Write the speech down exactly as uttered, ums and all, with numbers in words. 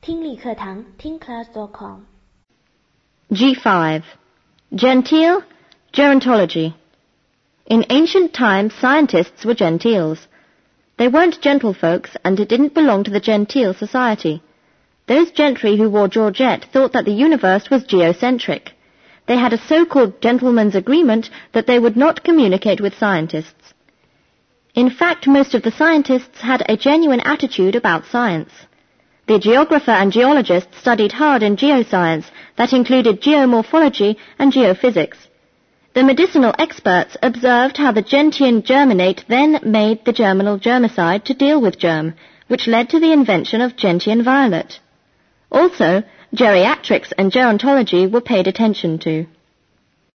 听力课堂听 class dot com G five. Gentile, gerontology. In ancient times, scientists were gentiles. They weren't gentlefolks, and it didn't belong to the gentile society. Those gentry who wore Georgette thought that the universe was geocentric. They had a so-called gentleman's agreement that they would not communicate with scientists. In fact, most of the scientists had a genuine attitude about science. The geographer and geologist studied hard in geoscience, that included geomorphology and geophysics. The medicinal experts observed how the gentian germinate then made the germinal germicide to deal with germ, which led to the invention of gentian violet. Also, geriatrics and gerontology were paid attention to.